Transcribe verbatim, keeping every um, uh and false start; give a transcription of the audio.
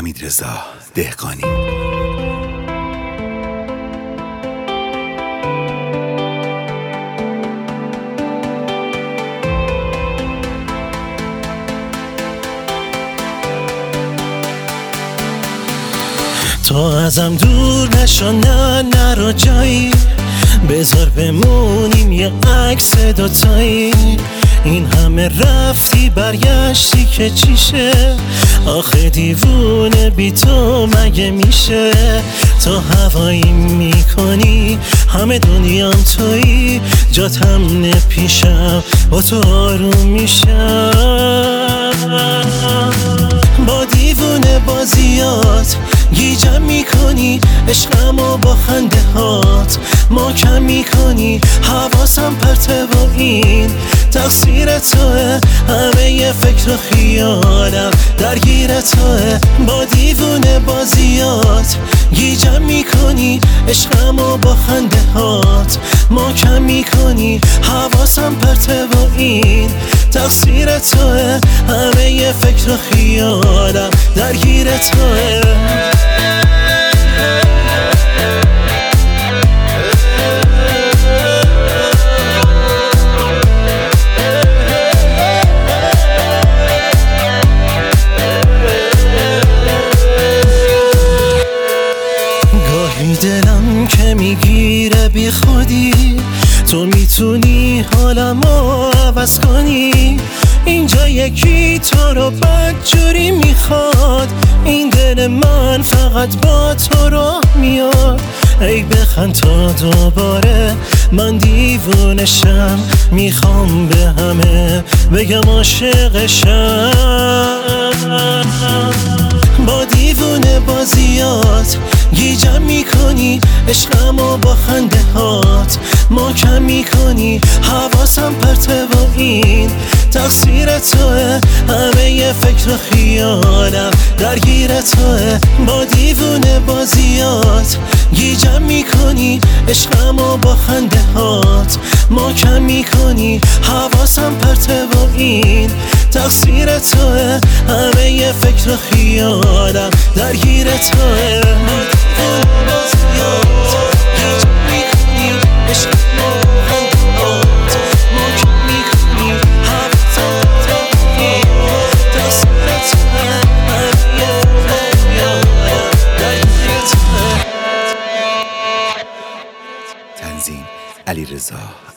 حمیدرضا دهقانی. تو ازم دور نشو، نه نرو جایی، بذار بمونیم یه عکس دوتایی. این همه رفتی برگشتی که چیشه، آخه دیوونه بی تو مگه میشه؟ تو هوایی میکنی همه دنیام تویی، جات هم پیشم با تو آروم میشم. با دیوونه بازیات گیجم میکنی، عشقمو با خنده هات ما کم میکنی. حواسم پرته با این تقصیر توه، همه یه فکر و خیالم درگیر توه. با دیوونه بازیات گیجم میکنی، عشقمو با خنده هات ما کم میکنی. حواسم پرته با این تقصیر توه، همه یه فکر و خیالم درگیر توه. گاهی دلم که میگیره بی خودی، تو میتونی حالمو عوض کنی. اینجا یکی تو رو بدجوری میخواد، این دل من فقط با تو رو میاد. ای بخند تا دوباره من دیوونشم، میخوام به همه بگم عاشقشم. با دیوونه بازیات گیجم میکنی، عشقمو با خنده هات ما کم میکنی. حواسم پرته با این تقصیر توه، همه یه فکر و خیالم درگیر توه. با دیوونه بازیات گیجم میکنی، عشقمو با خنده هات ما کم میکنی. حواسم پرته با این تقصیر توه، همه یه فکر و خیالم درگیر توه. تنظیم علیرضا